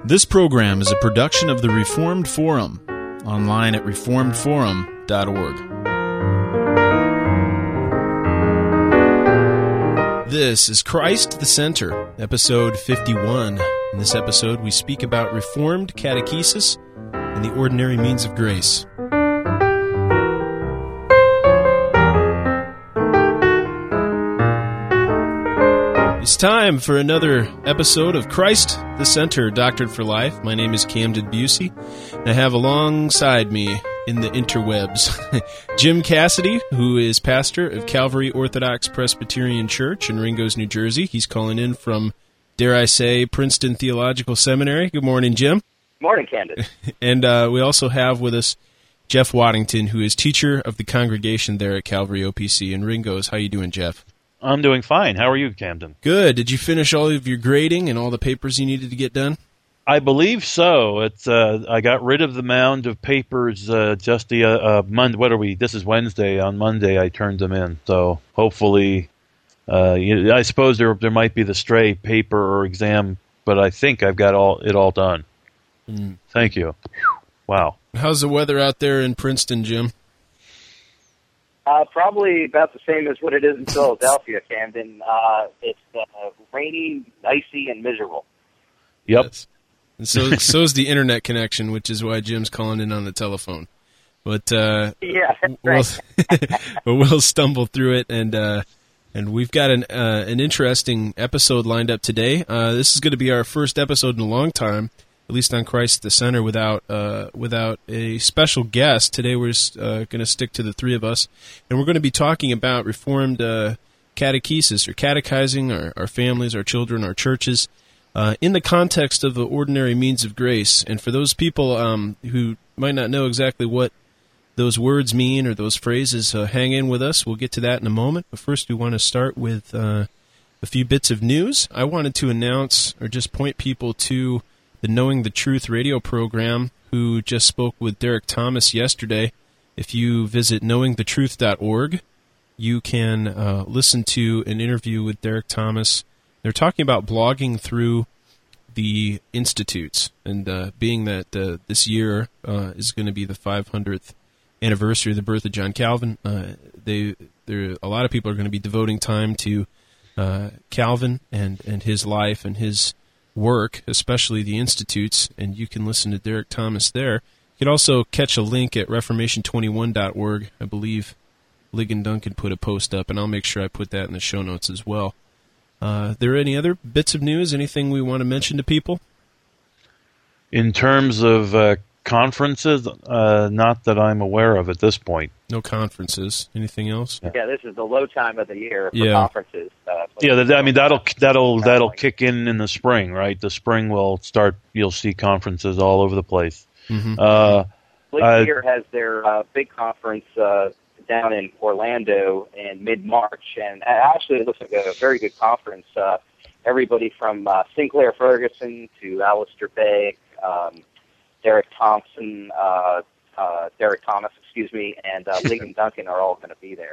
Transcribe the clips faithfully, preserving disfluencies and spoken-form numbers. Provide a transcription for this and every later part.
This program is a production of the Reformed Forum, online at reformed forum dot org. This is Christ the Center, episode fifty-one. In this episode, we speak about Reformed catechesis and the ordinary means of grace. It's time for another episode of Christ the Center, Doctrine for Life. My name is Camden Busey, and I have alongside me in the interwebs Jim Cassidy, who is pastor of Calvary Orthodox Presbyterian Church in Ringgoes, New Jersey. He's calling in from, dare I say, Princeton Theological Seminary. Good morning, Jim. Good morning, Camden. And uh, we also have with us Jeff Waddington, who is teacher of the congregation there at Calvary O P C in Ringgoes. How you doing, Jeff? I'm doing fine. How are you, Camden? Good. Did you finish all of your grading and all the papers you needed to get done? I believe so. It's uh, I got rid of the mound of papers uh, just the uh, uh, Monday. What are we? This is Wednesday. On Monday, I turned them in. So hopefully, uh, you, I suppose there there might be the stray paper or exam, but I think I've got all it all done. Mm. Thank you. Wow. How's the weather out there in Princeton, Jim? Uh, probably about the same as what it is in Philadelphia, Camden. Uh, it's uh, rainy, icy, and miserable. Yep. Yes. And so so's the internet connection, which is why Jim's calling in on the telephone. But uh, yeah, that's right. we'll, but we'll stumble through it, and uh, and we've got an uh, an interesting episode lined up today. Uh, this is going to be our first episode in a long time, at least on Christ the Center, without uh, without a special guest. Today we're uh, going to stick to the three of us, and we're going to be talking about Reformed uh, catechesis, or catechizing our, our families, our children, our churches, uh, in the context of the ordinary means of grace. And for those people um, who might not know exactly what those words mean or those phrases, uh, hang in with us. We'll get to that in a moment. But first we want to start with uh, a few bits of news. I wanted to announce or just point people to the Knowing the Truth radio program, who just spoke with Derek Thomas yesterday. If you visit knowing the truth dot org, you can uh, listen to an interview with Derek Thomas. They're talking about blogging through the institutes, and uh, being that uh, this year uh, is going to be the five hundredth anniversary of the birth of John Calvin, uh, they there a lot of people are going to be devoting time to uh, Calvin and, and his life and his work, especially the institutes, and you can listen to Derek Thomas there. You can also catch a link at reformation twenty-one dot org. I believe Ligon Duncan put a post up, and I'll make sure I put that in the show notes as well. Uh, there any other bits of news, anything we want to mention to people? In terms of uh, conferences, uh, not that I'm aware of at this point. No conferences. Anything else? Yeah, this is the low time of the year for yeah. conferences. Uh, yeah, that, I mean that'll that'll that'll kick in in the spring, right? The spring will start. You'll see conferences all over the place. Mm-hmm. Uh, Ligon has their uh, big conference uh, down in Orlando in mid-March, and actually it looks like a very good conference. Uh, everybody from uh, Sinclair Ferguson to Alistair Begg, um, Derek Thompson, uh, uh, Derek Thomas, excuse me, and uh, Ligon Duncan are all going to be there.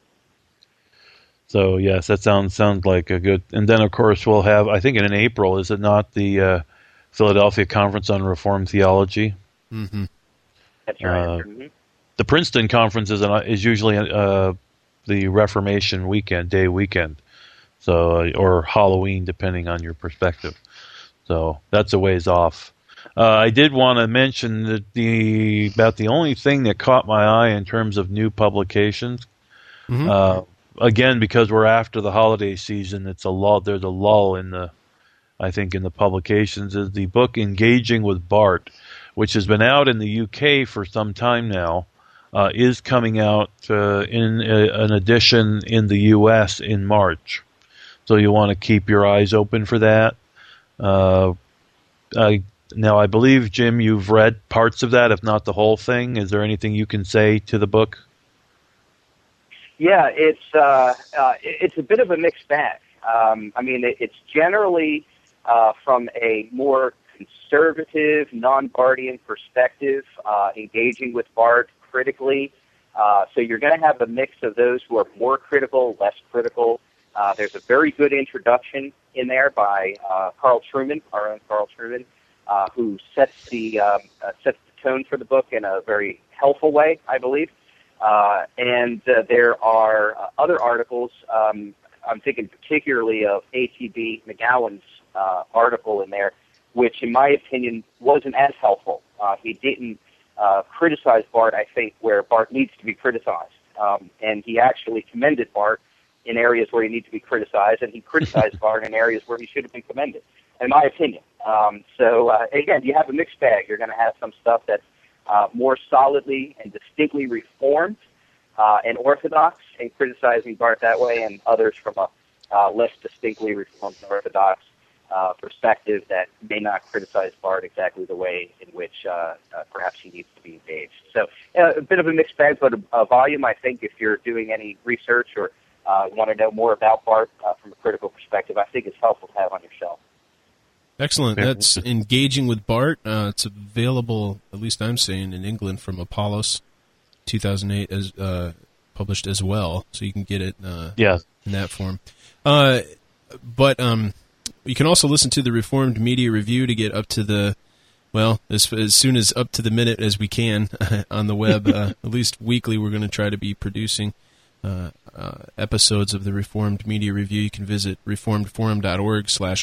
So yes, that sounds sounds like a good. And then of course we'll have, I think in April, is it not, the uh, Philadelphia Conference on Reformed Theology? Mm-hmm. That's right. Uh, mm-hmm. The Princeton Conference is, an, is usually uh, the Reformation weekend, day weekend, so uh, or Halloween, depending on your perspective. So that's a ways off. Uh, I did want to mention that the about the only thing that caught my eye in terms of new publications. Mm-hmm. Uh, again, because we're after the holiday season, it's a lull. There's a lull in the, I think, in the publications. Is the book Engaging with Barth, which has been out in the U K for some time now, uh, is coming out uh, in a, an edition in the U S in March. So you want to keep your eyes open for that. Uh, I, now, I believe, Jim, you've read parts of that, if not the whole thing. Is there anything you can say to the book? Yeah, it's uh, uh, it's a bit of a mixed bag. Um, I mean, it, it's generally uh, from a more conservative, non-Barthian perspective, uh, engaging with Barth critically. Uh, so you're going to have a mix of those who are more critical, less critical. Uh, there's a very good introduction in there by uh, Carl Trueman, our own Carl Trueman, uh, who sets the um, uh, sets the tone for the book in a very helpful way, I believe. Uh, and uh, there are uh, other articles. Um, I'm thinking particularly of A T B McGowan's uh, article in there, which, in my opinion, wasn't as helpful. Uh, he didn't uh, criticize Barth, I think, where Barth needs to be criticized. Um, and he actually commended Barth in areas where he needs to be criticized, and he criticized Barth in areas where he should have been commended, in my opinion. Um, so, uh, again, you have a mixed bag. You're going to have some stuff that's uh, more solidly and distinctly reformed uh, and orthodox, and criticizing Barth that way, and others from a uh, less distinctly reformed and orthodox uh, perspective that may not criticize Barth exactly the way in which uh, uh, perhaps he needs to be engaged. So uh, a bit of a mixed bag, but a, a volume, I think, if you're doing any research or uh, want to know more about Barth uh, from a critical perspective, I think it's helpful to have on your shelf. Excellent. That's Engaging with Barth. Uh, it's available, at least I'm saying, in England from Apollos, two thousand eight, as uh, published as well, so you can get it uh, yeah. in that form. Uh, but um, you can also listen to the Reformed Media Review to get up to the, well, as, as soon as up to the minute as we can on the web. Uh, at least weekly, we're going to try to be producing uh, uh, episodes of the Reformed Media Review. You can visit reformedforum.org slash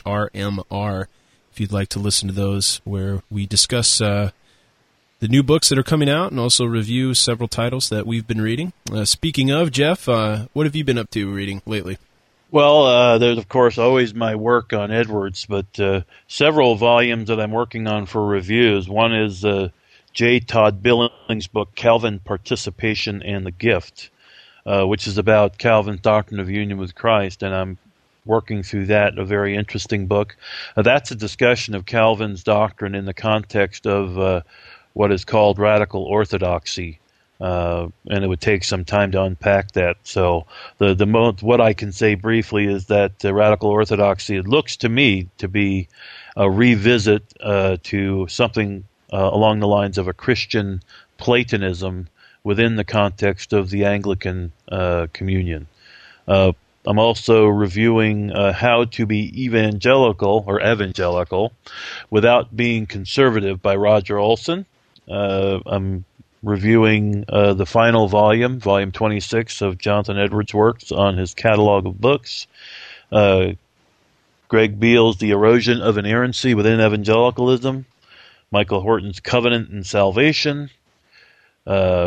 RMR if you'd like to listen to those, where we discuss uh, the new books that are coming out and also review several titles that we've been reading. Uh, speaking of, Jeff, uh, what have you been up to reading lately? Well, uh, there's, of course, always my work on Edwards, but uh, several volumes that I'm working on for reviews. One is uh, J. Todd Billings' book, Calvin, Participation, and the Gift, uh, which is about Calvin's doctrine of union with Christ, and I'm working through that, a very interesting book. Uh, that's a discussion of Calvin's doctrine in the context of uh, what is called radical orthodoxy, uh, and it would take some time to unpack that. So the the mo- what I can say briefly is that uh, radical orthodoxy, it looks to me to be a revisit uh, to something uh, along the lines of a Christian Platonism within the context of the Anglican uh, communion. Uh, I'm also reviewing uh, How to Be Evangelical or Evangelical Without Being Conservative by Roger Olson. Uh, I'm reviewing uh, the final volume, volume twenty-six of Jonathan Edwards' works on his catalog of books. Uh, Greg Beale's The Erosion of Inerrancy Within Evangelicalism. Michael Horton's Covenant and Salvation. Uh,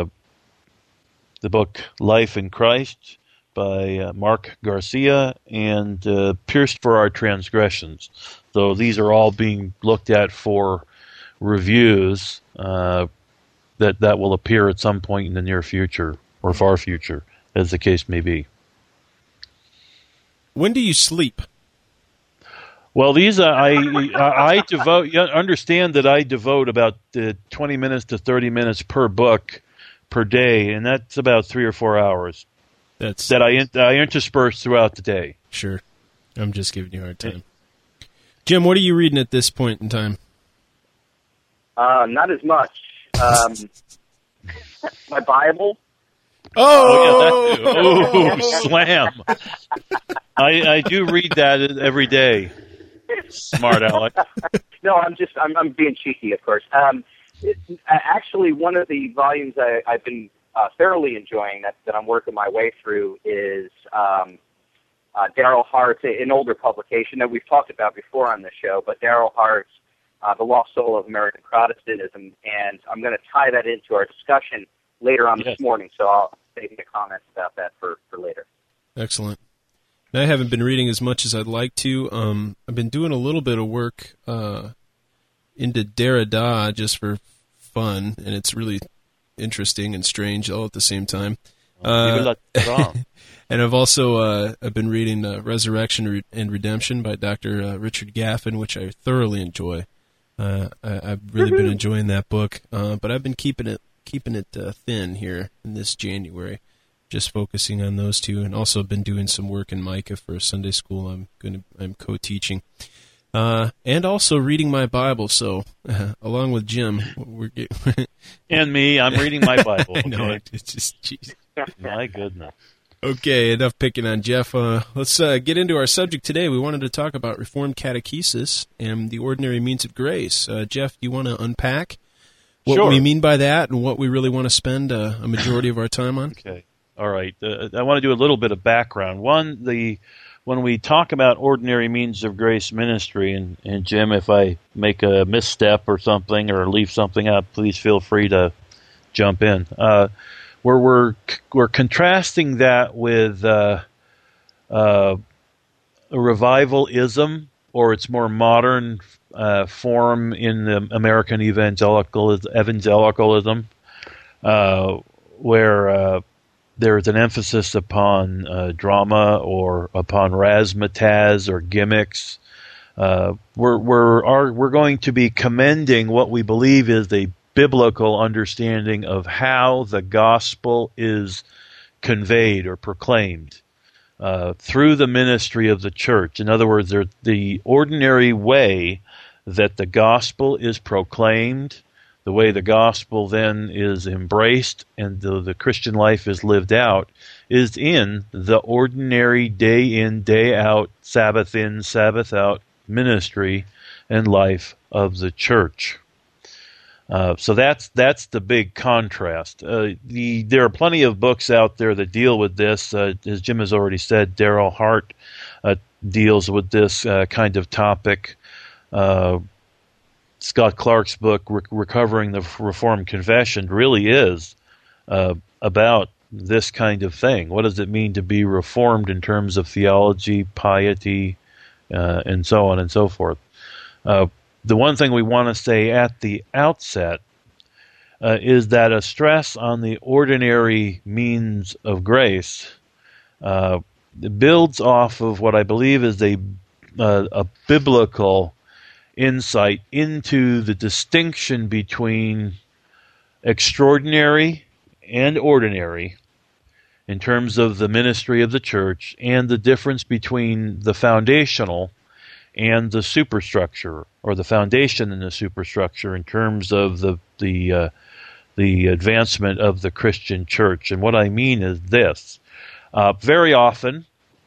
the book Life in Christ by uh, Mark Garcia, and uh, Pierced for Our Transgressions. So these are all being looked at for reviews uh, that, that will appear at some point in the near future, or far future, as the case may be. When do you sleep? Well, these uh, I I, I devote. You understand that I devote about uh, twenty minutes to thirty minutes per book per day, and that's about three or four hours. That's that I I intersperse throughout the day. Sure, I'm just giving you a hard time. Jim, what are you reading at this point in time? Uh, not as much. Um, my Bible. Oh, oh, yeah, that, oh slam! I I do read that every day. Smart Alec. No, I'm just I'm I'm being cheeky, of course. Um, it, actually, one of the volumes I, I've been uh, thoroughly enjoying that, that I'm working my way through is um, uh, Darrell Hart's, an older publication that we've talked about before on the show, but Darrell Hart's uh, The Lost Soul of American Protestantism, and I'm going to tie that into our discussion later on yes. this morning, so I'll save the comments about that for, for later. Excellent. I haven't been reading as much as I'd like to. Um, I've been doing a little bit of work uh, into Derrida just for fun, and it's really interesting and strange all at the same time. Uh, and I've also uh, I've been reading uh, Resurrection and Redemption by Doctor Uh, Richard Gaffin, which I thoroughly enjoy. Uh, I, I've really been enjoying that book, uh, but I've been keeping it keeping it uh, thin here in this January. Just focusing on those two, and also been doing some work in Micah for Sunday school. I'm going to I'm co-teaching, uh, and also reading my Bible. So, uh, along with Jim, we're getting and me, I'm reading my Bible. I know okay? it's just geez. My goodness. Okay, enough picking on Jeff. Uh, let's uh, get into our subject today. We wanted to talk about Reformed catechesis and the ordinary means of grace. Uh, Jeff, do you want to unpack what Sure. we mean by that and what we really want to spend uh, a majority of our time on? Okay. All right. Uh, I want to do a little bit of background. One, the when we talk about ordinary means of grace ministry, and, and Jim, if I make a misstep or something or leave something out, please feel free to jump in. Uh, where we're we're contrasting that with uh, uh, a revivalism, or its more modern uh, form in the American evangelical evangelicalism, uh, where uh, there's an emphasis upon uh, drama or upon razzmatazz or gimmicks. Uh, we're we're are, we're going to be commending what we believe is a biblical understanding of how the gospel is conveyed or proclaimed uh, through the ministry of the church. In other words, the ordinary way that the gospel is proclaimed, the way the gospel then is embraced and the, the Christian life is lived out, is in the ordinary day in, day out, Sabbath in, Sabbath out ministry and life of the church. Uh, so that's that's the big contrast. Uh, the there are plenty of books out there that deal with this. Uh, as Jim has already said, Darrell Hart uh, deals with this uh, kind of topic. Uh, Scott Clark's book, Re- Recovering the Reformed Confession, really is uh, about this kind of thing. What does it mean to be reformed in terms of theology, piety, uh, and so on and so forth? Uh, The one thing we want to say at the outset uh, is that a stress on the ordinary means of grace uh, builds off of what I believe is a, uh, a biblical insight into the distinction between extraordinary and ordinary in terms of the ministry of the church, and the difference between the foundational and the superstructure, or the foundation and the superstructure, in terms of the the uh, the advancement of the Christian church. And what I mean is this: uh, very often,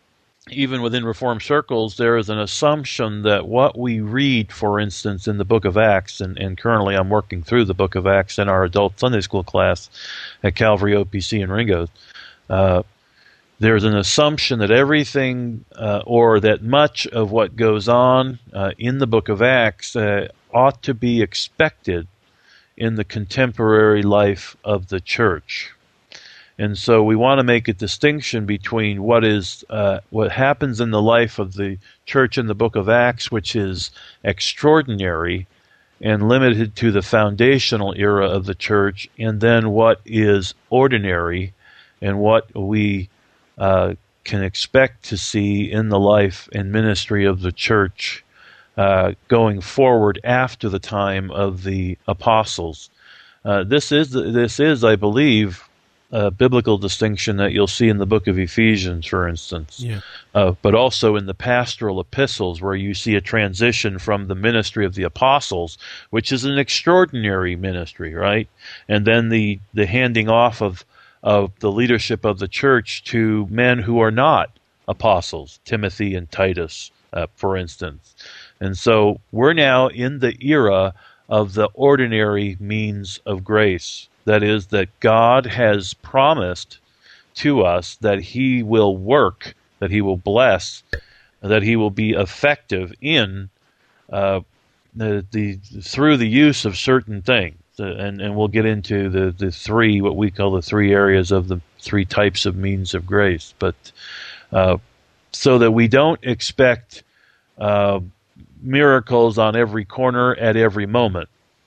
even within Reformed circles, there is an assumption that what we read, for instance, in the Book of Acts, and, and currently I'm working through the Book of Acts in our adult Sunday school class at Calvary O P C in Ringo. Uh, There's an assumption that everything, uh, or that much of what goes on uh, in the book of Acts uh, ought to be expected in the contemporary life of the church. And so we want to make a distinction between what is uh, what happens in the life of the church in the book of Acts, which is extraordinary and limited to the foundational era of the church, and then what is ordinary and what we Uh, can expect to see in the life and ministry of the church uh, going forward after the time of the apostles. Uh, this is, this is, I believe, a biblical distinction that you'll see in the book of Ephesians, for instance, Yeah. uh, but also in the pastoral epistles, where you see a transition from the ministry of the apostles, which is an extraordinary ministry, right? And then the, the handing off of of the leadership of the church to men who are not apostles, Timothy and Titus, uh, for instance. And so we're now in the era of the ordinary means of grace. That is, that God has promised to us that he will work, that he will bless, that he will be effective in uh, the, the through the use of certain things. And, and we'll get into the, the three, what we call the three areas of the three types of means of grace. But uh, so that we don't expect uh, miracles on every corner at every moment.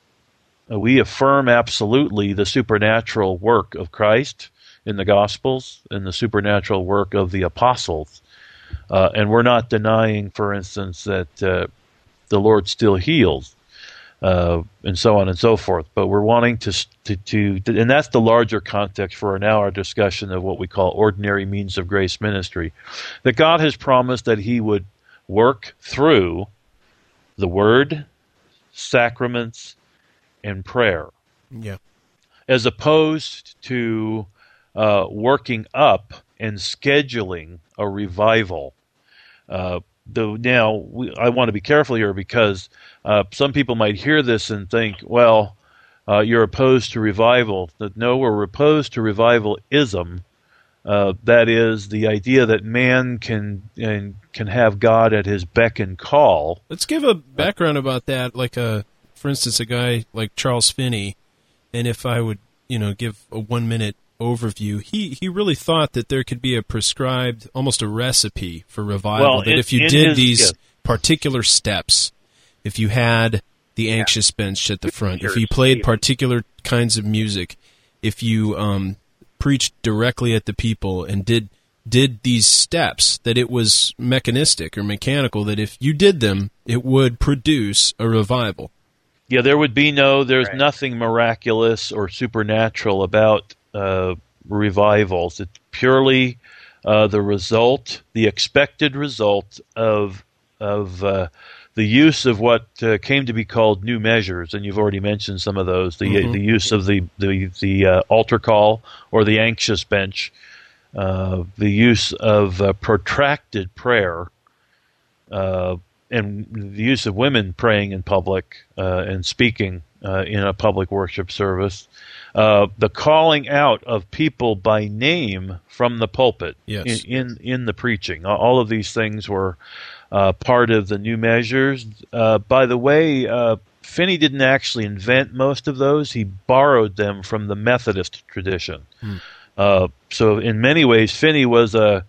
Uh, we affirm absolutely the supernatural work of Christ in the Gospels and the supernatural work of the apostles. Uh, and we're not denying, for instance, that uh, the Lord still heals. Uh, and so on and so forth. But we're wanting to, to, to, and that's the larger context for now our discussion of what we call ordinary means of grace ministry, that God has promised that he would work through the word, sacraments, and prayer. Yeah. As opposed to uh, working up and scheduling a revival. Uh, though now, we, I want to be careful here because uh, some people might hear this and think, well, uh, you're opposed to revival. That no, we're opposed to revivalism. Uh, that is the idea that man can and can have God at his beck and call. Let's give a background about that. Like a, for instance, a guy like Charles Finney, and if I would, you know, give a one-minute overview, he he really thought that there could be a prescribed, almost a recipe for revival. Well, that in, if you in did his, these yes. particular steps, if you had the anxious yeah. bench at the front, Church, if you played even. particular kinds of music, if you um, preached directly at the people and did did these steps, that it was mechanistic or mechanical, that if you did them, it would produce a revival. Yeah, there would be no, there's Right. nothing miraculous or supernatural about uh, revivals. It's purely uh, the result, the expected result of of uh, the use of what uh, came to be called new measures, and you've already mentioned some of those. The Mhm. the use of the the the uh, altar call or the anxious bench, uh, the use of uh, protracted prayer. Uh, and the use of women praying in public uh, and speaking uh, in a public worship service, uh, the calling out of people by name from the pulpit Yes. in, in in the preaching. All of these things were uh, part of the new measures. Uh, by the way, uh, Finney didn't actually invent most of those. He borrowed them from the Methodist tradition. Hmm. Uh, so in many ways, Finney was a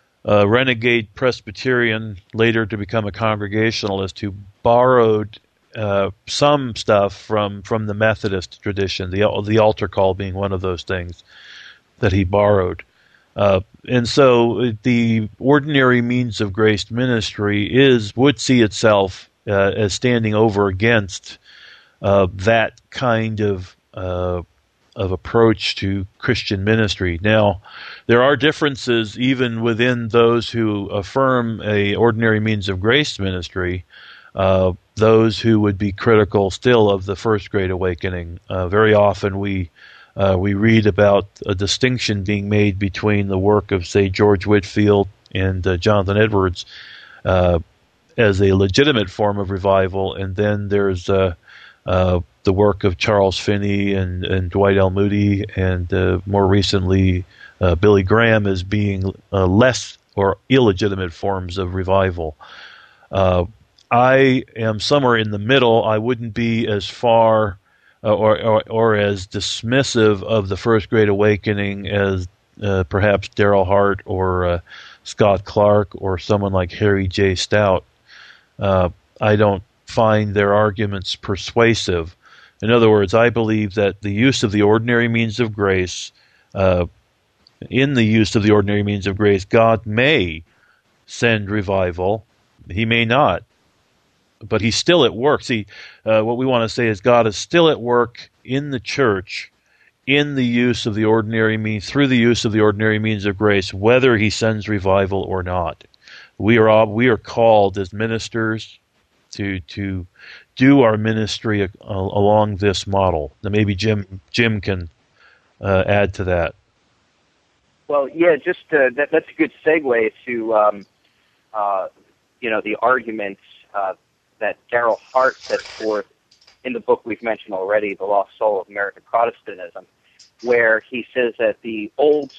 a renegade Presbyterian, later to become a Congregationalist, who borrowed uh, some stuff from, from the Methodist tradition, the the altar call being one of those things that he borrowed. Uh, and so the ordinary means of grace ministry is would see itself uh, as standing over against uh, that kind of uh, of approach to Christian ministry. Now, there are differences even within those who affirm a ordinary means of grace ministry, uh, those who would be critical still of the First Great Awakening. Uh, very often we uh, we read about a distinction being made between the work of, say, George Whitefield and uh, Jonathan Edwards uh, as a legitimate form of revival, and then there's uh, uh, the work of Charles Finney and, and Dwight L. Moody, and uh, more recently uh, Billy Graham as being uh, less or illegitimate forms of revival. Uh, I am somewhere in the middle. I wouldn't be as far uh, or, or or as dismissive of the First Great Awakening as uh, perhaps Darrell Hart or uh, Scott Clark or someone like Harry J. Stout. Uh, I don't find their arguments persuasive. In other words, I believe that the use of the ordinary means of grace, uh, in the use of the ordinary means of grace, God may send revival. He may not, but he's still at work. See, uh, what we want to say is God is still at work in the church in the use of the ordinary means, through the use of the ordinary means of grace, whether he sends revival or not. We are all, we are called as ministers to to do our ministry uh, along this model. Now maybe Jim Jim can uh, add to that. Well, yeah, just uh, that, that's a good segue to um, uh, you know the arguments uh, that Darrell Hart set forth in the book we've mentioned already, The Lost Soul of American Protestantism, where he says that the old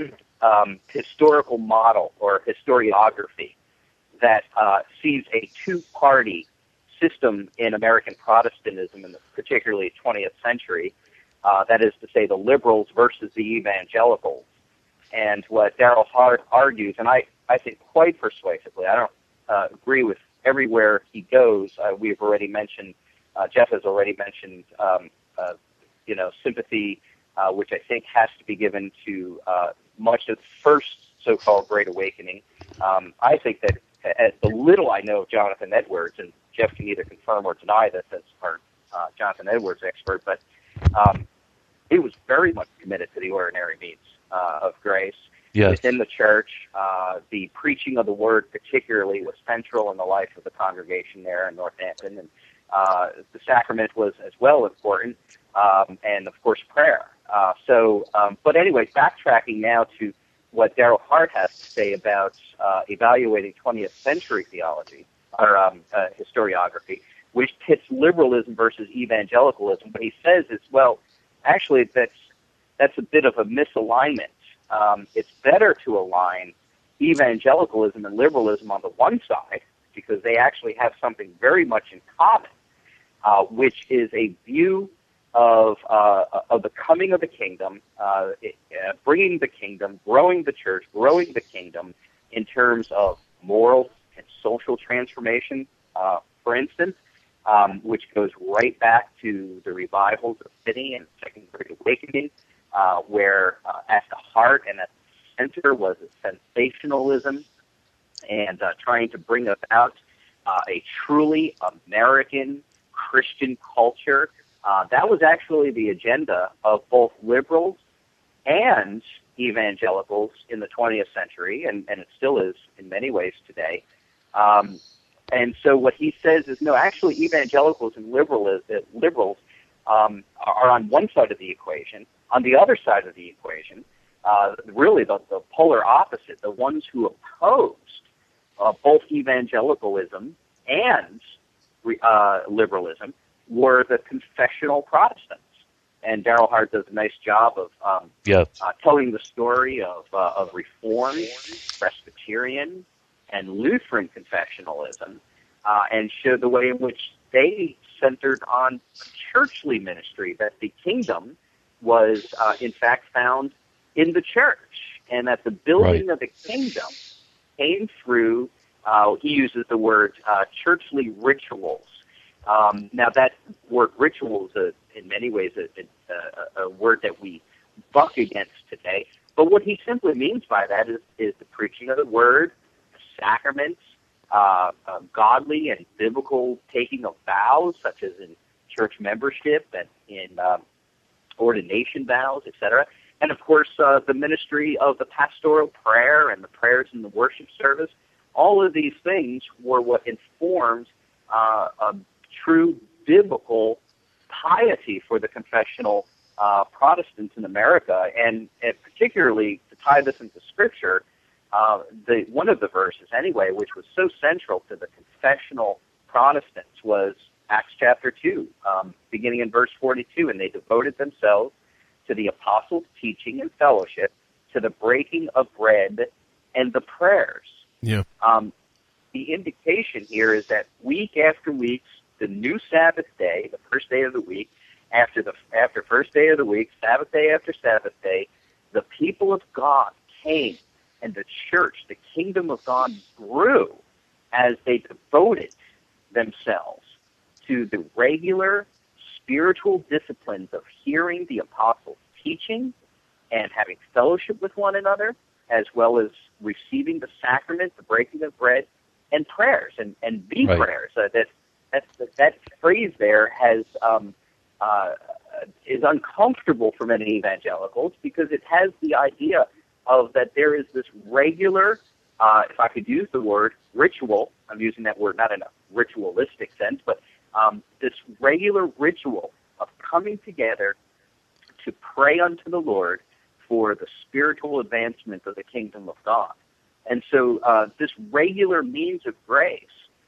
um, historical model or historiography that uh, sees a two-party system in American Protestantism, in the particularly twentieth century, uh, that is to say the liberals versus the evangelicals. And what Darrell Hart argues, and I, I think quite persuasively, I don't uh, agree with everywhere he goes. Uh, we've already mentioned, uh, Jeff has already mentioned, um, uh, you know, sympathy, uh, which I think has to be given to uh, much of the first so-called Great Awakening. Um, I think that as the little I know of Jonathan Edwards, and Jeff can either confirm or deny this as our uh, Jonathan Edwards expert, but um, he was very much committed to the ordinary means uh, of grace Yes. within the church. Uh, the preaching of the word particularly was central in the life of the congregation there in Northampton, and uh, the sacrament was as well important, um, and of course prayer. Uh, so, um, but anyway, backtracking now to what Darrell Hart has to say about uh, evaluating twentieth century theology or um, uh, historiography, which pits liberalism versus evangelicalism. What he says is, well, actually, that's that's a bit of a misalignment. Um, it's better to align evangelicalism and liberalism on the one side because they actually have something very much in common, uh, which is a view of uh, of the coming of the kingdom, uh, uh, bringing the kingdom, growing the church, growing the kingdom in terms of moral and social transformation, uh, for instance, um, which goes right back to the revivals of Finney and Second Great Awakening, uh, where uh, at the heart and at the center was a sensationalism and uh, trying to bring about uh, a truly American Christian culture. Uh, that was actually the agenda of both liberals and evangelicals in the twentieth century, and, and it still is in many ways today. Um, and so what he says is, no, actually evangelicals and liberals, uh, liberals um, are on one side of the equation. On the other side of the equation, uh, really the, the polar opposite, the ones who opposed uh, both evangelicalism and uh, liberalism, were the confessional Protestants. And Darrell Hart does a nice job of um, yes. uh, telling the story of, uh, of Reformed, Presbyterian, and Lutheran confessionalism, uh, and show the way in which they centered on churchly ministry, that the kingdom was, uh, in fact, found in the church, and that the building right. of the kingdom came through, uh, he uses the word uh, churchly rituals. Um, now, that word ritual is, a, in many ways, a, a, a word that we buck against today. But what he simply means by that is, is the preaching of the word, the sacraments, uh, uh, godly and biblical taking of vows, such as in church membership and in um, ordination vows, et cetera. And, of course, uh, the ministry of the pastoral prayer and the prayers in the worship service. All of these things were what informed uh, a true biblical piety for the confessional uh, Protestants in America, and, and particularly to tie this into Scripture, uh, the one of the verses anyway, which was so central to the confessional Protestants, was Acts chapter two, um, beginning in verse forty-two, and they devoted themselves to the apostles' teaching and fellowship, to the breaking of bread and the prayers. Yeah. Um, the indication here is that week after week, the new Sabbath day, the first day of the week, after the after first day of the week, Sabbath day after Sabbath day, the people of God came, and the church, the kingdom of God, grew as they devoted themselves to the regular spiritual disciplines of hearing the apostles' teaching and having fellowship with one another, as well as receiving the sacrament, the breaking of bread, and prayers, and, and the right. prayers. Uh, that, that, that that phrase there has um, uh, is uncomfortable for many evangelicals because it has the idea of that there is this regular, uh, if I could use the word, ritual. I'm using that word not in a ritualistic sense, but um, this regular ritual of coming together to pray unto the Lord for the spiritual advancement of the kingdom of God. And so uh, this regular means of grace,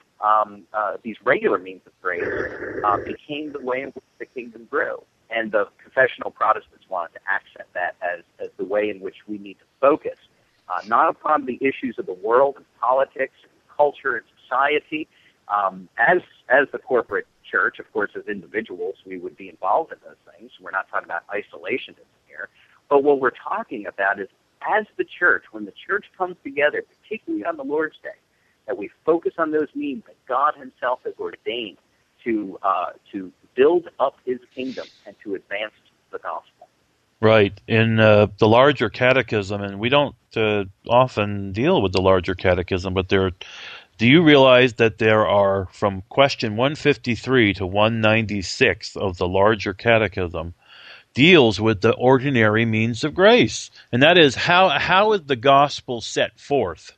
um, uh, these regular means of grace uh, became the way in which the kingdom grew. And the confessional Protestants wanted to accent that as, as the way in which we need to focus, uh, not upon the issues of the world and politics and culture and society. Um, as as the corporate church, of course, as individuals, we would be involved in those things. We're not talking about isolationism here. But what we're talking about is as the church, when the church comes together, particularly on the Lord's Day, that we focus on those means that God himself has ordained to uh, to build up his kingdom and to advance the gospel. Right. In uh, the larger catechism, and we don't uh, often deal with the larger catechism, but there, do you realize that there are, from question one fifty-three to one ninety-six of the larger catechism, deals with the ordinary means of grace, and that is how how is the gospel set forth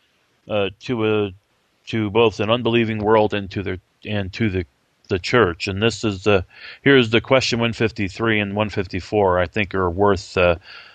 uh, to a to both an unbelieving world and to the and to the the church. And this is the here's the question one fifty-three and one fifty-four. I think are worth uh,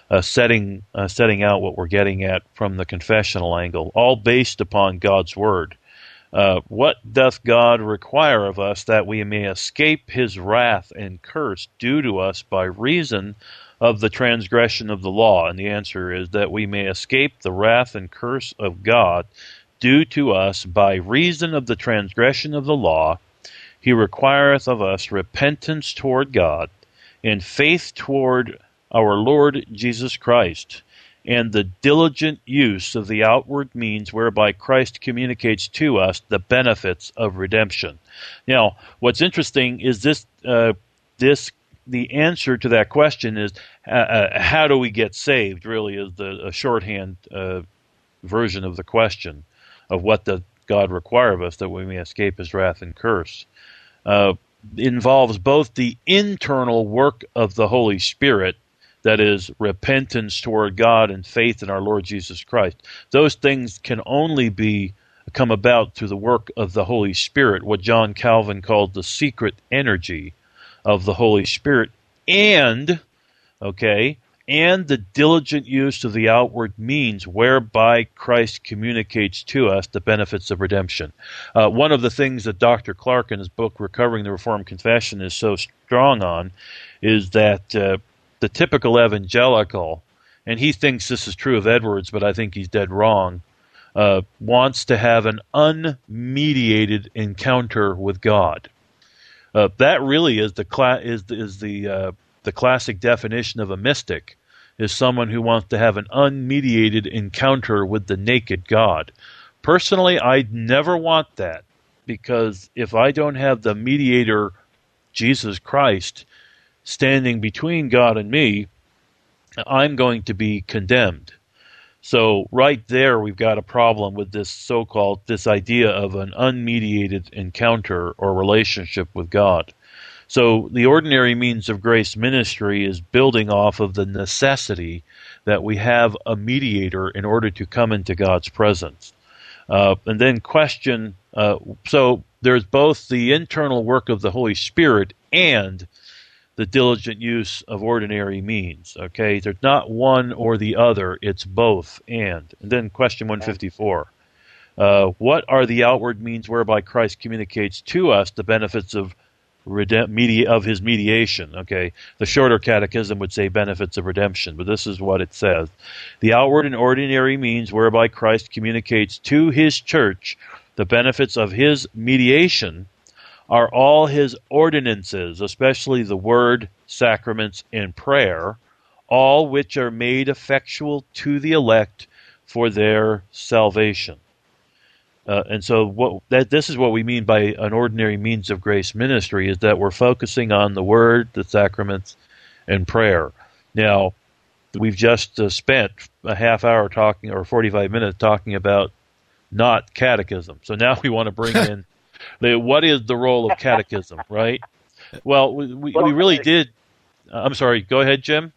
uh, setting uh, setting out what we're getting at from the confessional angle, all based upon God's Word. Uh, what doth God require of us that we may escape his wrath and curse due to us by reason of the transgression of the law? And the answer is that we may escape the wrath and curse of God due to us by reason of the transgression of the law. He requireth of us repentance toward God and faith toward our Lord Jesus Christ, and the diligent use of the outward means whereby Christ communicates to us the benefits of redemption. Now, what's interesting is this, uh, this the answer to that question is, uh, uh, how do we get saved, really is the a shorthand uh, version of the question of what does God require of us that we may escape his wrath and curse. Uh, involves both the internal work of the Holy Spirit, that is, repentance toward God and faith in our Lord Jesus Christ. Those things can only be come about through the work of the Holy Spirit, what John Calvin called the secret energy of the Holy Spirit, and, okay, and the diligent use of the outward means whereby Christ communicates to us the benefits of redemption. Uh, one of the things that Doctor Clark in his book, Recovering the Reformed Confession, is so strong on is that uh, the typical evangelical, and he thinks this is true of Edwards, but I think he's dead wrong, uh, wants to have an unmediated encounter with God. Uh, that really is the cla- is the, is the uh, the classic definition of a mystic, is someone who wants to have an unmediated encounter with the naked God. Personally, I never want that, because if I don't have the mediator, Jesus Christ, standing between God and me, I'm going to be condemned. So right there, we've got a problem with this so-called, this idea of an unmediated encounter or relationship with God. So the ordinary means of grace ministry is building off of the necessity that we have a mediator in order to come into God's presence. Uh, and then question, uh, so there's both the internal work of the Holy Spirit and the diligent use of ordinary means. Okay, there's not one or the other; it's both and. And then question one fifty-four: uh, what are the outward means whereby Christ communicates to us the benefits of redem- medi- of His mediation? Okay, the shorter catechism would say benefits of redemption, but this is what it says: the outward and ordinary means whereby Christ communicates to His church the benefits of His mediation are all his ordinances, especially the word, sacraments, and prayer, all which are made effectual to the elect for their salvation. Uh, and so what that this is what we mean by an ordinary means of grace ministry, is that we're focusing on the word, the sacraments, and prayer. Now, we've just uh, spent a half hour talking, or forty-five minutes talking about not catechism. So now we want to bring in the, what is the role of catechism, right? Well, we, we, we really did. Uh, I'm sorry. Go ahead, Jim.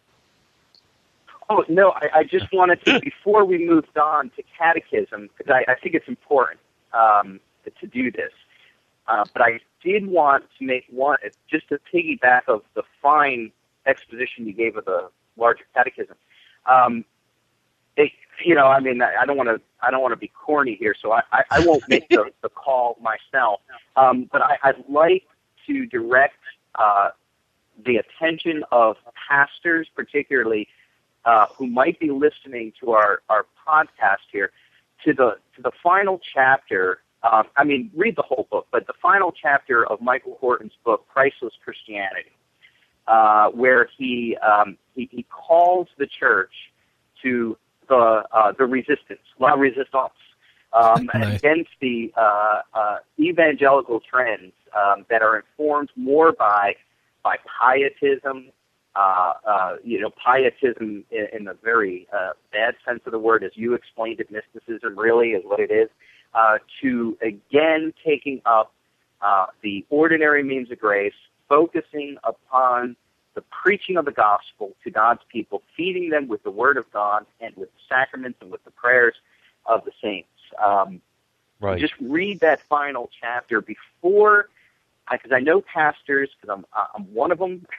Oh, no, I, I just wanted to, before we moved on to catechism, because I, I think it's important um, to, to do this, uh, but I did want to make one, just to piggyback of the fine exposition you gave of the larger catechism. Um, it, you know, I mean, I don't want to, I don't want to be corny here, so I, I, I won't make the, the call myself. Um, but I, I'd like to direct uh, the attention of pastors, particularly uh, who might be listening to our, our podcast here, to the to the final chapter. Uh, I mean, read the whole book, but the final chapter of Michael Horton's book, Christless Christianity, uh, where he, um, he he calls the church to the uh, the resistance, la resistance, um, nice. against the uh, uh, evangelical trends um, that are informed more by by pietism, uh, uh, you know, pietism in, in the very uh, bad sense of the word, as you explained it. Mysticism really is what it is. Uh, to again taking up uh, the ordinary means of grace, focusing upon the preaching of the gospel to God's people, feeding them with the word of God and with the sacraments and with the prayers of the saints. Um, right. Just read that final chapter before, because I know pastors, because I'm, I'm one of them,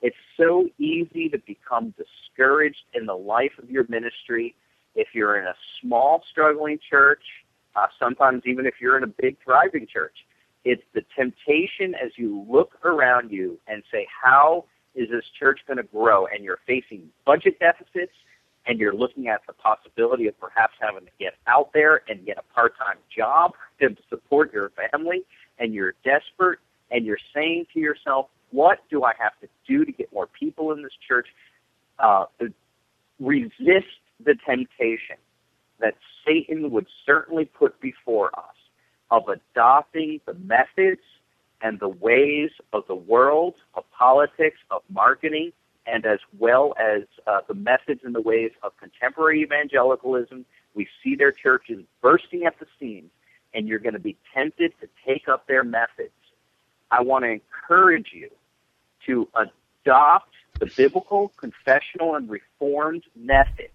It's so easy to become discouraged in the life of your ministry if you're in a small, struggling church, uh, sometimes even if you're in a big, thriving church. It's the temptation as you look around you and say, how is this church going to grow? And you're facing budget deficits, and you're looking at the possibility of perhaps having to get out there and get a part-time job to support your family, and you're desperate, and you're saying to yourself, what do I have to do to get more people in this church? Uh, resist the temptation that Satan would certainly put before us of adopting the methods and the ways of the world, of politics, of marketing, and as well as uh, the methods and the ways of contemporary evangelicalism. We see their churches bursting at the seams, and you're going to be tempted to take up their methods. I want to encourage you to adopt the biblical, confessional, and reformed method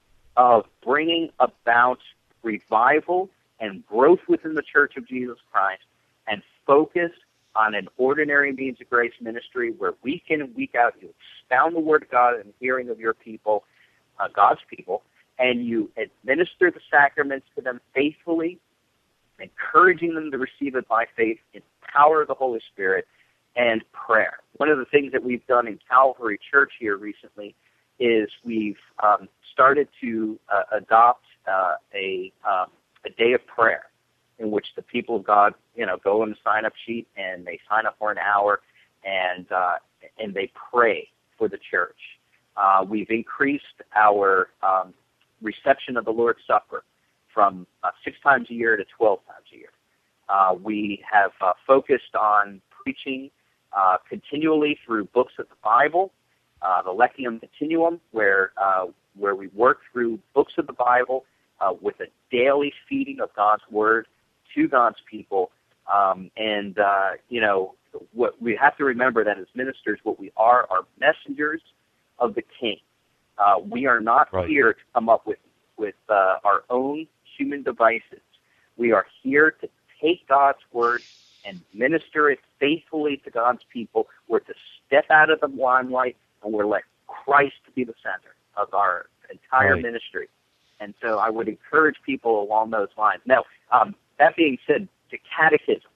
of bringing about revival and growth within the Church of Jesus Christ, and focus on an ordinary means of grace ministry where week in and week out you expound the Word of God in the hearing of your people, uh, God's people, and you administer the sacraments to them faithfully, encouraging them to receive it by faith in the power of the Holy Spirit and prayer. One of the things that we've done in Calvary Church here recently is we've um, started to uh, adopt uh, a um, a day of prayer in which the people of God, you know, go in the sign-up sheet and they sign up for an hour and uh, and they pray for the church. Uh, we've increased our um, reception of the Lord's Supper from uh, six times a year to twelve times a year. Uh, we have uh, focused on preaching uh, continually through books of the Bible, uh, the Lectionum Continuum, where uh, where we work through books of the Bible uh, with a daily feeding of God's Word to God's people. Um, and, uh, you know, what we have to remember that as ministers, what we are are messengers of the King. Uh, we are not right. here to come up with, with uh, our own human devices. We are here to take God's Word and minister it faithfully to God's people. We're to step out of the limelight, and we're let Christ be the center of our entire right. ministry. And so I would encourage people along those lines. Now, um, that being said, the catechism,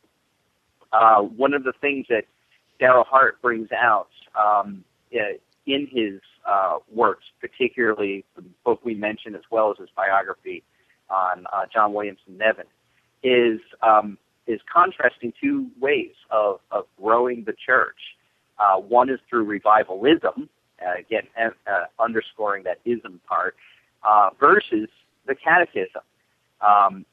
uh, one of the things that Darrell Hart brings out um, in his uh, works, particularly the book we mentioned as well as his biography on uh, John Williamson Nevin, is um, is contrasting two ways of, of growing the church. Uh, one is through revivalism, uh, again, uh, underscoring that ism part, uh, versus the catechism. Um,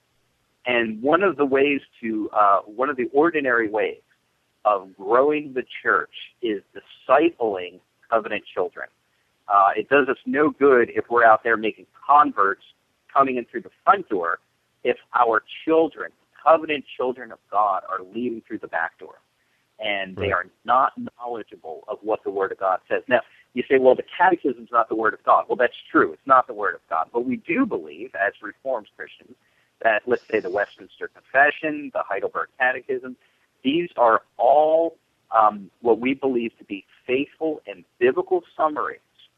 and one of the ways to, uh, one of the ordinary ways of growing the church is discipling covenant children. Uh, it does us no good if we're out there making converts coming in through the front door if our children, covenant children of God, are leaving through the back door, and they are not knowledgeable of what the Word of God says. Now, you say, well, the Catechism is not the Word of God. Well, that's true. It's not the Word of God. But we do believe, as Reformed Christians, that, let's say, the Westminster Confession, the Heidelberg Catechism, these are all um, what we believe to be faithful and biblical summaries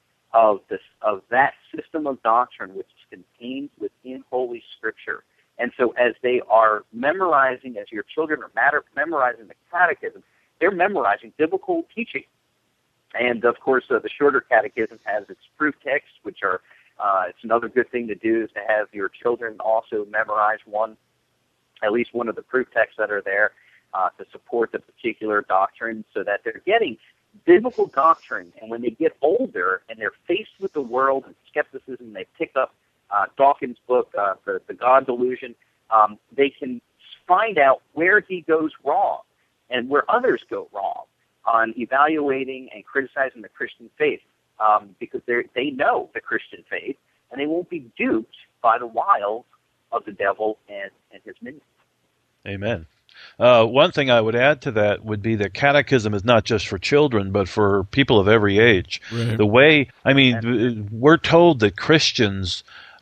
of this of that system of doctrine which is contained within Holy Scripture. And so as they are memorizing, as your children are matter, memorizing the catechism, they're memorizing biblical teaching. And, of course, uh, the shorter catechism has its proof texts, which are, uh, it's another good thing to do is to have your children also memorize one, at least one of the proof texts that are there uh, to support the particular doctrine so that they're getting biblical doctrine. And when they get older and they're faced with the world and skepticism, they pick up Uh, Dawkins' book, uh, the, the God Delusion, um, they can find out where he goes wrong and where others go wrong on evaluating and criticizing the Christian faith um, because they know the Christian faith and they won't be duped by the wiles of the devil and, and his minions. Amen. Uh, one thing I would add to that would be that catechism is not just for children, but for people of every age. Right. The way, I mean, we're told that Christians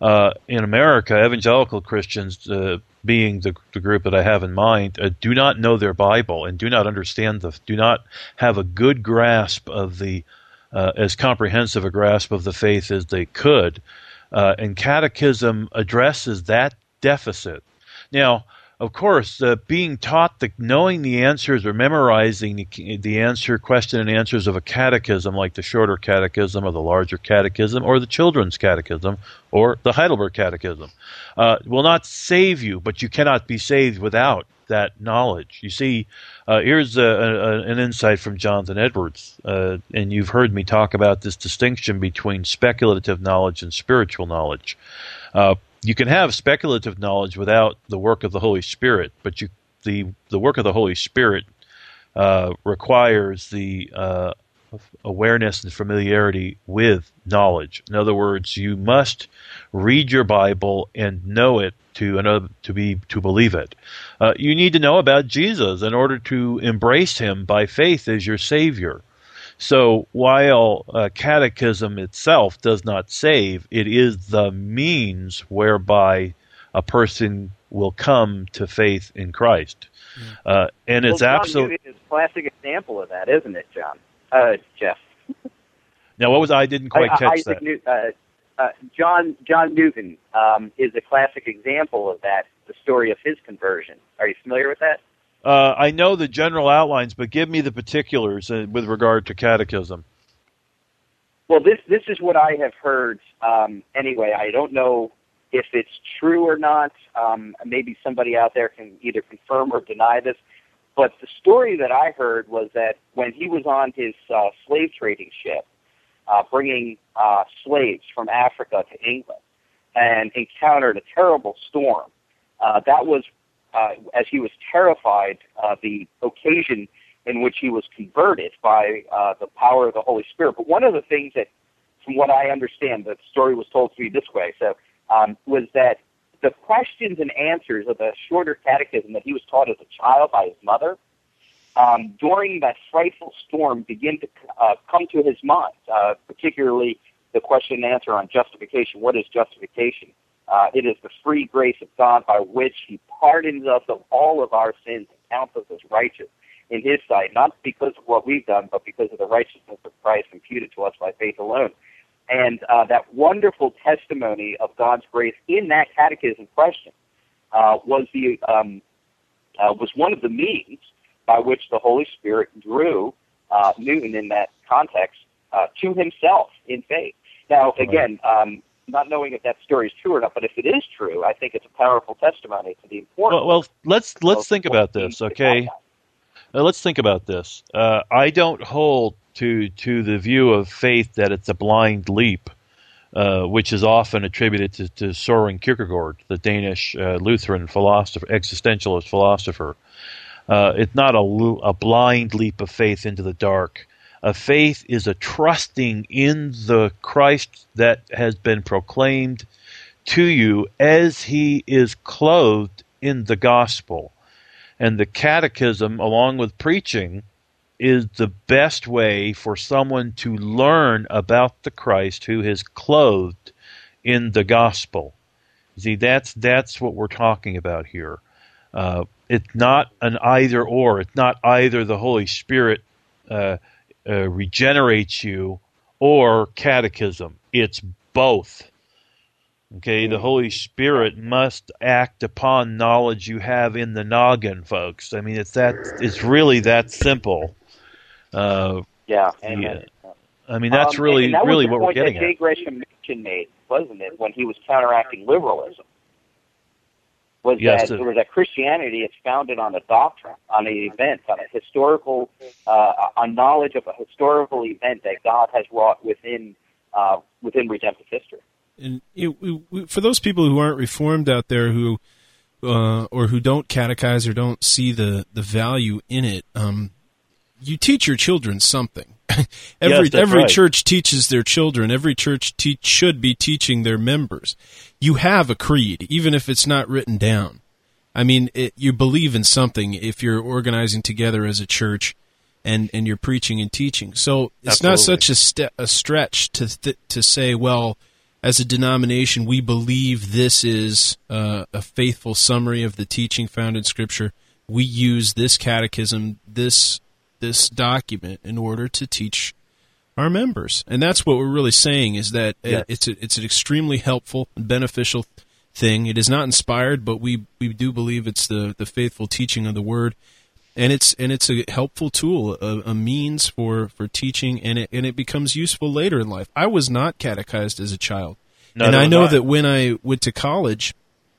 uh, in America, evangelical Christians, uh, being the, the group that I have in mind, uh, do not know their Bible and do not understand the, do not have a good grasp of the, uh, as comprehensive a grasp of the faith as they could. Uh, and catechism addresses that deficit. Now, of course, uh, being taught, the, knowing the answers or memorizing the, the answer, question and answers of a catechism, like the shorter catechism or the larger catechism or the children's catechism or the Heidelberg Catechism, uh, will not save you, but you cannot be saved without that knowledge. You see, uh, here's a, a, an insight from Jonathan Edwards, uh, and you've heard me talk about this distinction between speculative knowledge and spiritual knowledge. Uh, You can have speculative knowledge without the work of the Holy Spirit, but you, the the work of the Holy Spirit uh, requires the uh, awareness and familiarity with knowledge. In other words, you must read your Bible and know it to another, to be to believe it. Uh, you need to know about Jesus in order to embrace Him by faith as your Savior. So while uh, catechism itself does not save, it is the means whereby a person will come to faith in Christ. Yeah. Uh, and well, it's John absolutely Newton is a classic example of that, isn't it, John? Uh, Jeff. Now, what was I didn't quite I, catch Isaac that. New, uh, uh, John John Newton um, is a classic example of that. The story of his conversion. Are you familiar with that? Uh, I know the general outlines, but give me the particulars uh, with regard to catechism. Well, this this is what I have heard. Um, anyway, I don't know if it's true or not. Um, maybe somebody out there can either confirm or deny this. But the story that I heard was that when he was on his uh, slave trading ship, uh, bringing uh, slaves from Africa to England, and encountered a terrible storm, uh, that was Uh, as he was terrified, uh, the occasion in which he was converted by uh, the power of the Holy Spirit. But one of the things that, from what I understand, the story was told to me this way, so um, was that the questions and answers of the shorter catechism that he was taught as a child by his mother, um, during that frightful storm, begin to uh, come to his mind, uh, particularly the question and answer on justification. What is justification? Uh, it is the free grace of God by which He pardons us of all of our sins and counts us as righteous in His sight, not because of what we've done, but because of the righteousness of Christ imputed to us by faith alone. And uh, that wonderful testimony of God's grace in that catechism question uh, was the um, uh, was one of the means by which the Holy Spirit drew uh, Newton in that context uh, to Himself in faith. Now, again. Um, Not knowing if that story is true or not, but if it is true, I think it's a powerful testimony to the importance. Well, well let's let's think about this, okay? Uh, let's think about this. Uh, I don't hold to to the view of faith that it's a blind leap, uh, which is often attributed to, to Søren Kierkegaard, the Danish uh, Lutheran philosopher, existentialist philosopher. Uh, it's not a, a blind leap of faith into the dark. A faith is a trusting in the Christ that has been proclaimed to you as He is clothed in the gospel. And the catechism, along with preaching, is the best way for someone to learn about the Christ who is clothed in the gospel. See, that's that's what we're talking about here. Uh, it's not an either or. It's not either the Holy Spirit uh, Uh, regenerates you or catechism. It's both. Okay, the Holy Spirit must act upon knowledge you have in the noggin, folks. I mean, it's that. It's really that simple. Uh, yeah, amen. I mean, that's um, really, and that really was the what we're point getting that at. J. Gresham Machen made, wasn't it, when he was counteracting liberalism? Was yes, that there was that Christianity is founded on a doctrine, on an event, on a historical, uh, on knowledge of a historical event that God has wrought within uh, within redemptive history. And it, it, for those people who aren't Reformed out there, who uh, or who don't catechize or don't see the, the value in it, um, you teach your children something. every yes, every right. church teaches their children. Every church te- should be teaching their members. You have a creed, even if it's not written down. I mean, it, you believe in something if you're organizing together as a church and, and you're preaching and teaching. So it's Absolutely. not such a, st- a stretch to th- to say, well, as a denomination, we believe this is uh, a faithful summary of the teaching found in Scripture. We use this catechism, this this document, in order to teach our members, and that's what we're really saying. Is that yes. it's a, it's an extremely helpful and beneficial thing. It is not inspired, but we we do believe it's the the faithful teaching of the Word. And it's and it's a helpful tool, a, a means for, for teaching, and it and it becomes useful later in life. I was not catechized as a child, no, and no, I know not. that when I went to college,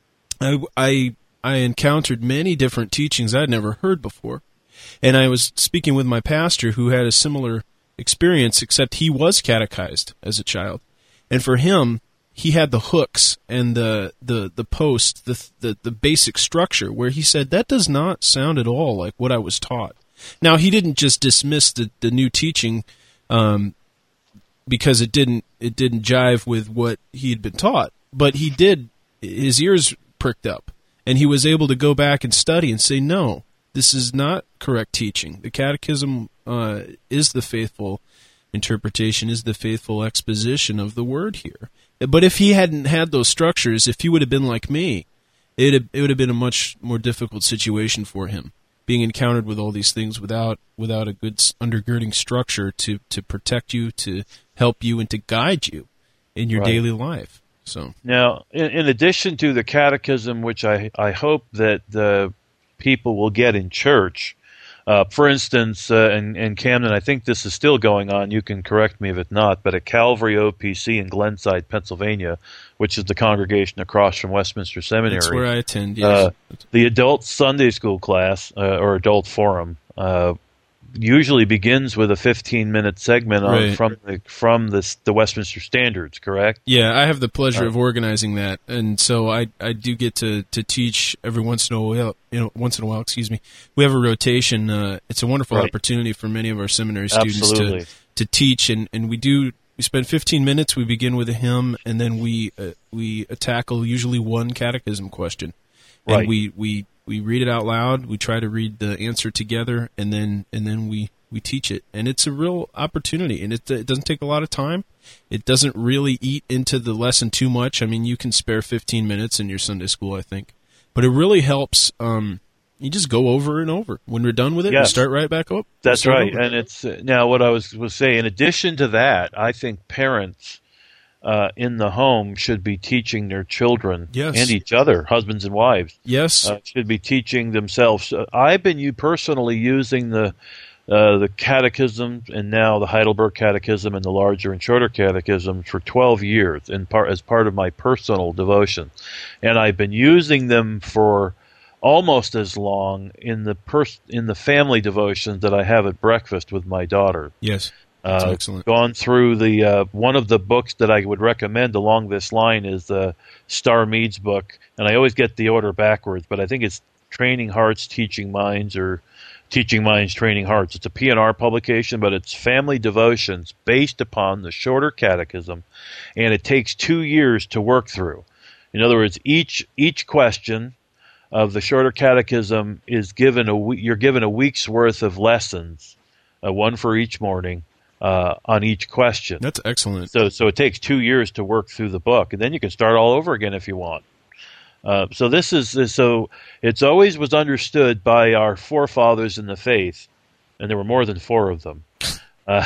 I, I I encountered many different teachings I'd never heard before, and I was speaking with my pastor who had a similar experience, except he was catechized as a child, and for him, he had the hooks and the the the post, the, the the basic structure, where he said that does not sound at all like what I was taught. Now, he didn't just dismiss the, the new teaching um, because it didn't it didn't jive with what he had been taught, but he did. His ears pricked up, and he was able to go back and study and say, no, this is not correct teaching. The Catechism uh, is the faithful interpretation, is the faithful exposition of the Word here. But if he hadn't had those structures, if he would have been like me, it it would have been a much more difficult situation for him, being encountered with all these things without without a good undergirding structure to, to protect you, to help you, and to guide you in your right. daily life. So now, in, in addition to the catechism, which I I hope that the people will get in church. Uh, for instance, uh, in, in Camden, I think this is still going on. You can correct me if it's not, but at Calvary O P C in Glenside, Pennsylvania, which is the congregation across from Westminster Seminary. That's where I attend, yes. Uh, the adult Sunday school class, uh, or adult forum, uh, usually begins with a fifteen-minute segment on, right. from the, from the, the Westminster Standards, correct? Yeah, I have the pleasure Uh, of organizing that, and so I, I do get to, to teach every once in a while. You know, once in a while, excuse me. We have a rotation. Uh, it's a wonderful right. opportunity for many of our seminary students Absolutely. to to teach, and, and we do. We spend fifteen minutes. We begin with a hymn, and then we uh, we tackle usually one catechism question, and Right. we, we we read it out loud. We try to read the answer together, and then and then we, we teach it. And it's a real opportunity, and it, it doesn't take a lot of time. It doesn't really eat into the lesson too much. I mean, you can spare fifteen minutes in your Sunday school, I think. But it really helps. Um, you just go over and over. When we're done with it, Yes. we start right back up. That's Start right. over. And it's uh, now what I was was saying. In addition to that, I think parents uh, in the home should be teaching their children Yes. and each other, husbands and wives, Yes. uh, should be teaching themselves. Uh, I've been you personally using the uh, the catechism and now the Heidelberg Catechism and the larger and shorter catechisms for twelve years in part as part of my personal devotion, and I've been using them for almost as long in the pers- in the family devotions that I have at breakfast with my daughter. Yes. That's Uh, excellent. Gone through the uh, one of the books that I would recommend along this line is the Star Mead's book, and I always get the order backwards, but I think it's Training Hearts, Teaching Minds, or Teaching Minds, Training Hearts. It's a P N R publication, but it's family devotions based upon the shorter catechism, and it takes two years to work through. In other words, each each question of the shorter catechism is given a we- you're given a week's worth of lessons, uh, one for each morning, uh, on each question. That's excellent. So so it takes two years to work through the book, and then you can start all over again if you want. Uh, so this is so it's always was understood by our forefathers in the faith, and there were more than four of them, uh,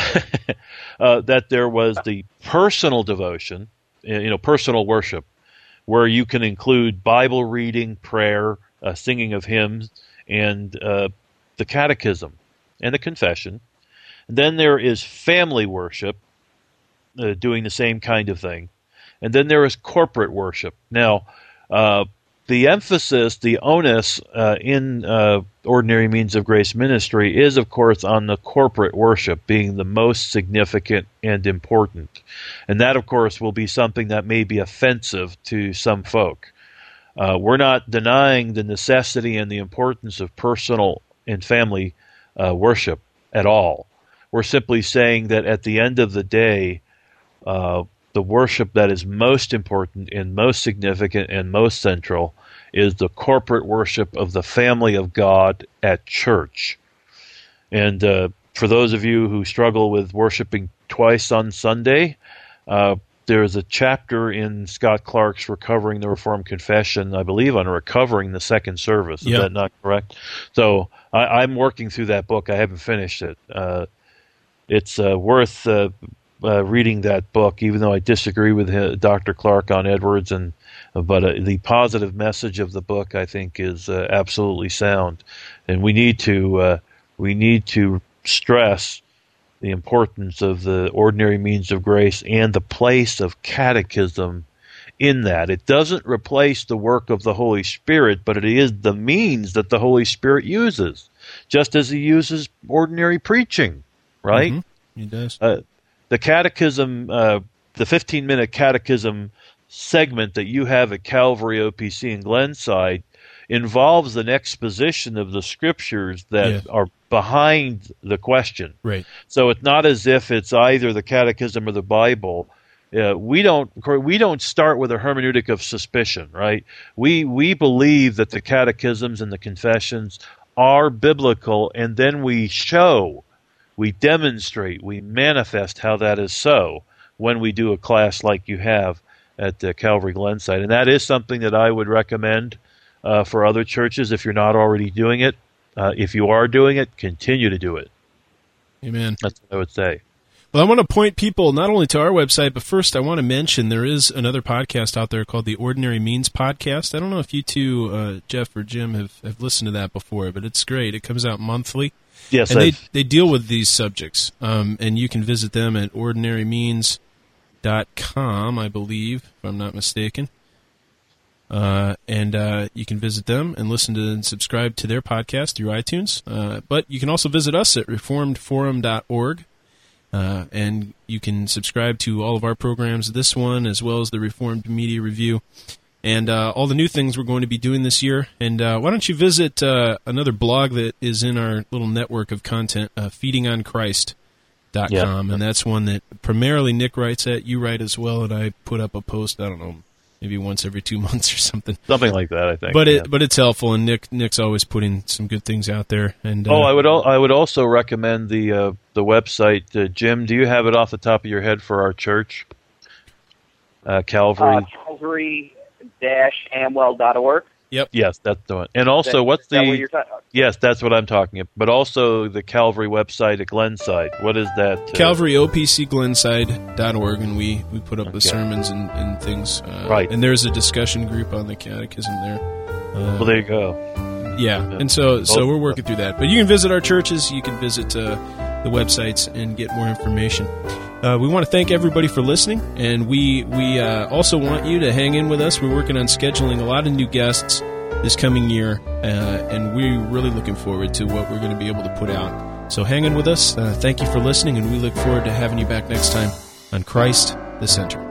uh, that there was the personal devotion, you know, personal worship, where you can include Bible reading, prayer, uh, singing of hymns, and uh, the catechism and the confession. And then there is family worship, uh, doing the same kind of thing. And then there is corporate worship. Now, uh, the emphasis, the onus uh, in uh, Ordinary Means of Grace ministry is, of course, on the corporate worship being the most significant and important. And that, of course, will be something that may be offensive to some folk. Uh, we're not denying the necessity and the importance of personal and family uh, worship at all. We're simply saying that at the end of the day, uh, the worship that is most important and most significant and most central is the corporate worship of the family of God at church. And uh, for those of you who struggle with worshiping twice on Sunday, uh, there's a chapter in Scott Clark's Recovering the Reformed Confession, I believe, on recovering the second service. Is yep. that not correct? So I, I'm working through that book. I haven't finished it. Uh, it's uh, worth uh, uh, reading that book, even though I disagree with him, Doctor Clark on Edwards, and but uh, the positive message of the book, I think, is uh, absolutely sound, and we need to uh, we need to stress the importance of the ordinary means of grace and the place of catechism in that. It doesn't replace the work of the Holy Spirit, but it is the means that the Holy Spirit uses, just as he uses ordinary preaching, right? Mm-hmm. He does. Uh, the catechism, uh, the fifteen-minute catechism segment that you have at Calvary O P C in Glenside involves an exposition of the scriptures that yes. are behind the question. Right. So it's not as if it's either the Catechism or the Bible. Uh, we don't we don't start with a hermeneutic of suspicion, right? We we believe that the catechisms and the confessions are biblical, and then we show, we demonstrate, we manifest how that is so when we do a class like you have at uh, Calvary Glenside, and that is something that I would recommend uh, for other churches if you're not already doing it. Uh, if you are doing it, continue to do it. Amen. That's what I would say. Well, I want to point people not only to our website, but first I want to mention there is another podcast out there called the Ordinary Means Podcast. I don't know if you two, uh, Jeff or Jim, have, have listened to that before, but it's great. It comes out monthly. Yes, and they, I've... they deal with these subjects, um, and you can visit them at ordinary means dot com, I believe, if I'm not mistaken. Uh, and uh, you can visit them and listen to and subscribe to their podcast through iTunes. Uh, but you can also visit us at reformed forum dot org, uh, and you can subscribe to all of our programs, this one as well as the Reformed Media Review, and uh, all the new things we're going to be doing this year. And uh, why don't you visit uh, another blog that is in our little network of content, uh, feeding on christ dot com, yeah. And that's one that primarily Nick writes at, you write as well, and I put up a post, I don't know, maybe once every two months or something. Something like that, I think. But it, yeah. but it's helpful, and Nick Nick's always putting some good things out there. And uh, oh, I would al- I would also recommend the uh, the website. Uh, Jim, do you have it off the top of your head for our church? Uh, Calvary. Uh, Calvary dash Amwell dot org. Yep. Yes, that's the one. And also, that, what's the? What you're ta- yes, that's what I'm talking about. But also the Calvary website at Glenside. What is that? Uh, Calvary O P C Glenside dot org, and we, we put up okay. the sermons and, and things. Uh, right. And there's a discussion group on the catechism there. Uh, well, there you go. Yeah. yeah. And so so we're working through that. But you can visit our churches. You can visit uh, the websites and get more information. Uh, we want to thank everybody for listening, and we we uh, also want you to hang in with us. We're working on scheduling a lot of new guests this coming year, uh, and we're really looking forward to what we're going to be able to put out. So hang in with us. Uh, thank you for listening, and we look forward to having you back next time on Christ the Center.